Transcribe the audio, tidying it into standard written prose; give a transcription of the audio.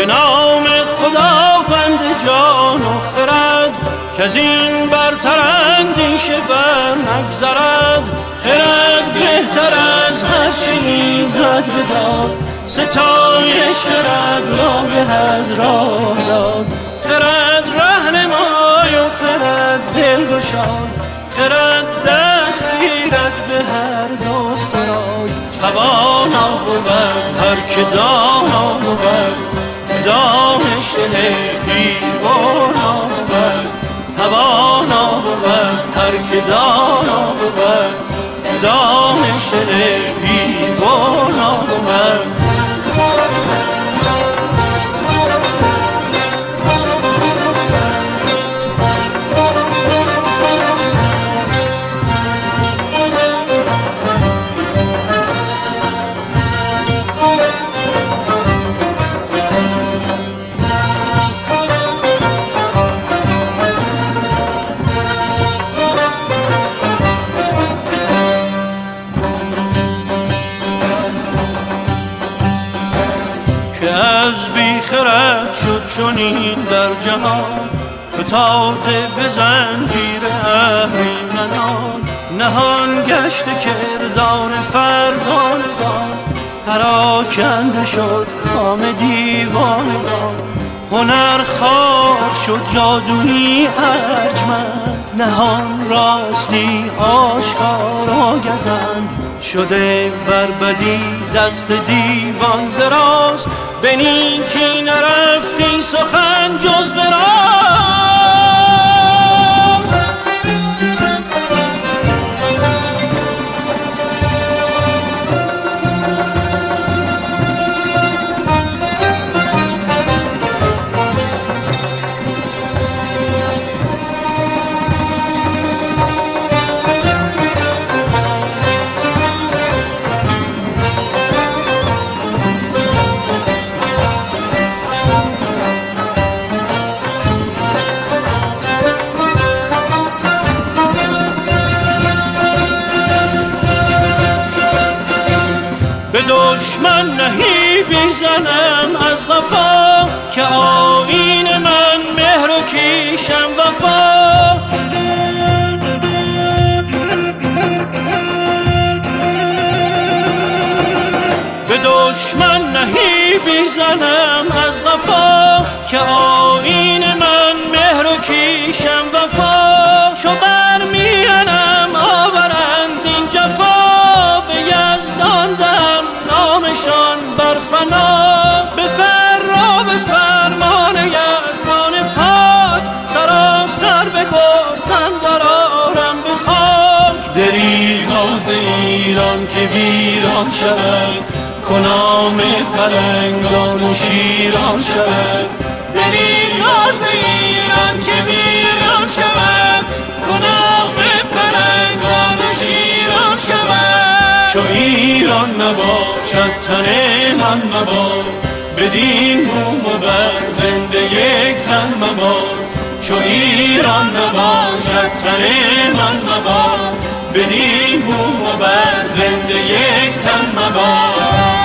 به نام خداوند جان و خرد که از این برتر اندیشه بر نگذرد. خرد بهتر از هر چیزت بداد، ستایش خرد را به از راه داد. خرد رهنمای و خرد دلگشای، خرد دست گیرد به هر دو سرای. توانا بود هر که دانا بود، دانش دل پیربانا بود. توانا بود هر که دانا بود، دانش دل پیربانا بود. از بی خرد شد چنین در جهان، فتاده به زنجیر اهریمنان. نهان گشت کردار فرزانگان، پراکنده شد کام دیوانگان. هنر خوار شد جادویی ارجمند، نهان راستی آشکارا گزند. شده بر بدی دست دیوان دراز، به نیکی نرفتی سخن جز به راز. به دشمن نهی بیزنم از قفا، که آیین من مهر و کیشم وفا. به دشمن نهی بیزنم از قفا، که آیین من مهر و کیشم وفا. شو برمیانم آورند این جفا، به یزدان دم نامشان بر فنا. به فرا به فرمان یزدان پاک، سراسر به گرزن درارم به خاک. دریغ از ایران که ویران شود، کنام پلنگان و شیران شود. دریغ از ایران که ویران شود، کنام پلنگان و شیران شود. چو ایران نباشد تن من مباد، بدین بوم و بر زنده یک تن مباد. چو ایران نباشد تن من مباد، بدین بوم و بر زنده یک تن مباد.